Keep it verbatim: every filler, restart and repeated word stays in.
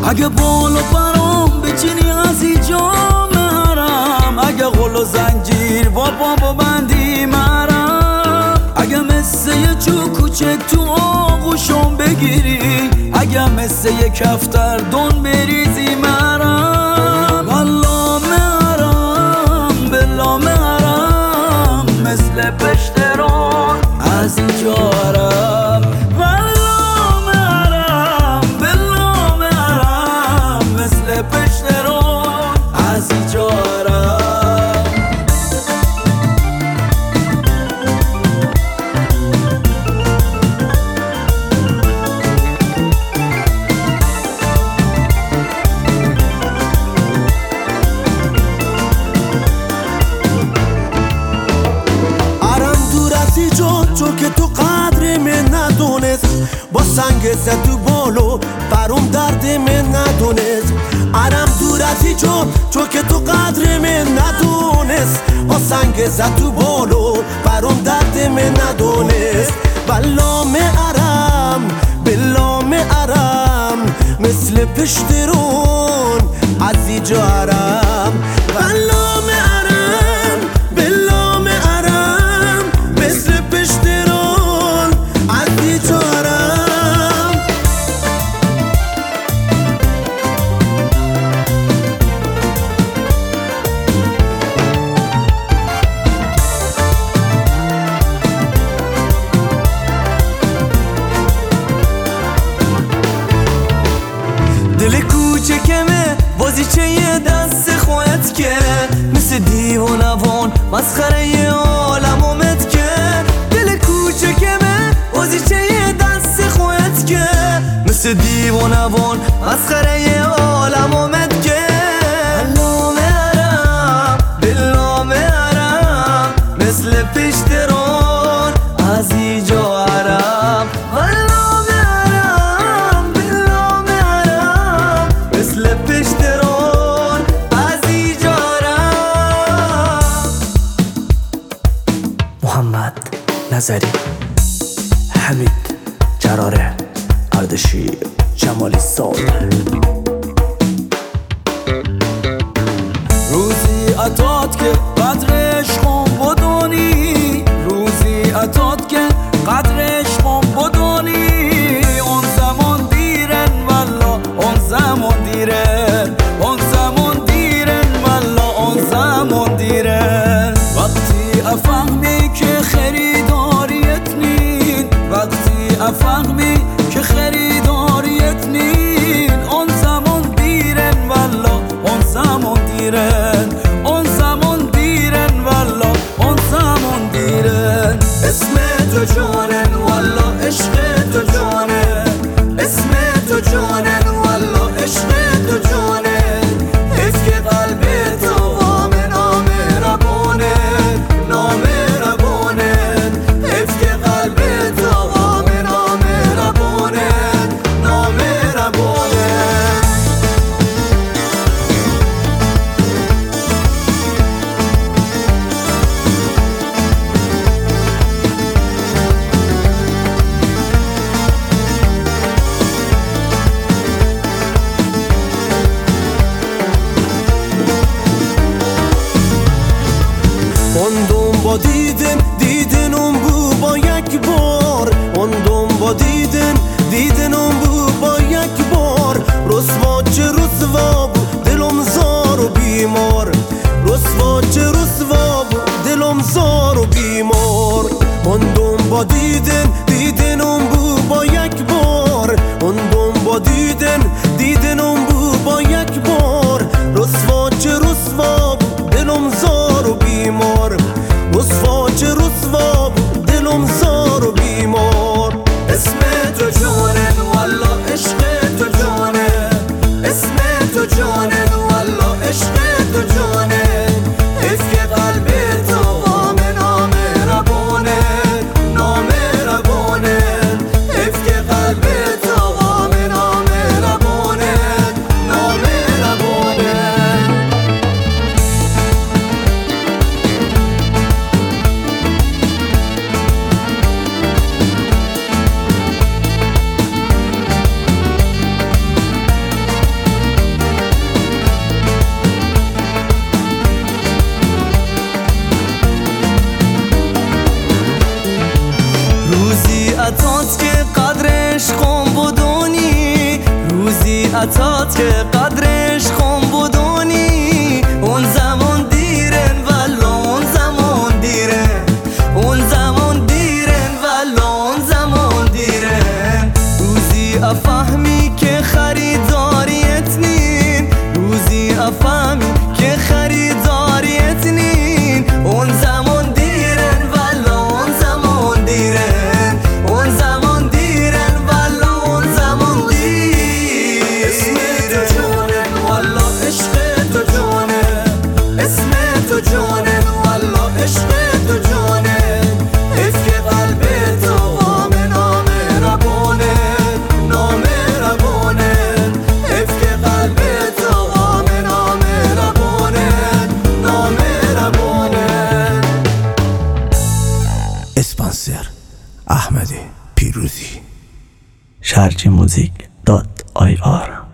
اگه بالا برام بچینی از اینجا مهرم، اگه غل و زنجیر با بابا بندی مرم، اگه مثل یه جو کوچک تو آغوشم بگیری، اگه مثل یه کفتر دون بریزی مرم. والله مهرم بلا مهرم مثل پشتران از اینجا هرم. والله مهرم بلا مهرم مثل پشتران از اینجا هرم. چون که تو قدر من ندونست، با سنگ زد تو بالو برام درد من ندونست. عرم دور از اینجا چون که تو قدر من ندونست، با سنگ زد تو بالو برام درد من ندونست. بلام عرم بلام عرم مثل پشترون از اینجا عرم. بلام عرم بلام عرم مثل پشترون از اینجا عرم. دل کوچکمه بازیچه یه دست خواهد که، مثل دیوانوان مسخره یه عالم اومد که. دل کوچکمه بازیچه یه دست خواهد که، مثل دیوانوان مسخره یه عالم اومد که. بلا مهرم بلا مهرم مثل پشتران از اینجا هرم. محمد نظری، حمید جراره، اردشیر، جمالی سال. روزی اتات که قدر عشقم بدونی، روزی اتات که قدر عشقم بدونی. اون زمان دیرن والا اون زمان دیرن، اون زمان دیرن والا اون زمان دیرن. وقتی افهمی که خریداریت نین، وقتی افهمی که خریداریت نین. اون زمان دیرن والا اون زمان دیرن، اون زمان دیرن والا اون زمان دیرن. اسم تو جانن والا عشق تو جانن، اسم تو جانن والا عشق تو جانن. حیف که قلب تو وام نام ربانه، نام ربانه. حیف که قلب تو وام نام ربانه، نام ربانه. اون با دیدن دیدن اون بو با یک بار، اون با دیدن دیدن اون بو با یک بار. رسوا چه رسوا بود دلم زار و بیمار، رسوا چه رسوا بود دلم زار و بیمار. اون با دیدن دیدن اون بو با یک بار، اون با دیدن دیدن اون بو با یک بار. رسوا چه رسوا بود دلم زار و بیمار، رسوا چه رسوا بود دلم زار و بیمار. اسم تو جانن والا عشق تو جانن، اسم تو جانن والا عشق تو جانن. حیف که قلب تو وام نام ربانه، نام ربانه. محبتات که قدرش خون بودونی اون زمان دیرن والا اون زمان دیرن اون زمان دیرن والا اون زمان دیرن روزی افهمی که خریداریت نین روزی افهمی که خریداریت نین اون زمان دیرن والا اون زمان دیرن اون زمان دیرن والا اون زمان دیرن اسم تو جونن والا عشق تو جونن اسم تو جونن والا عشق تو جونن افک قلب تو آمن آمن ربونن نامن ربونن افک قلب تو آمن آمن ربونن نامن ربونن اسپانسر احمد پیروزی شرجی موزیک دات آی آر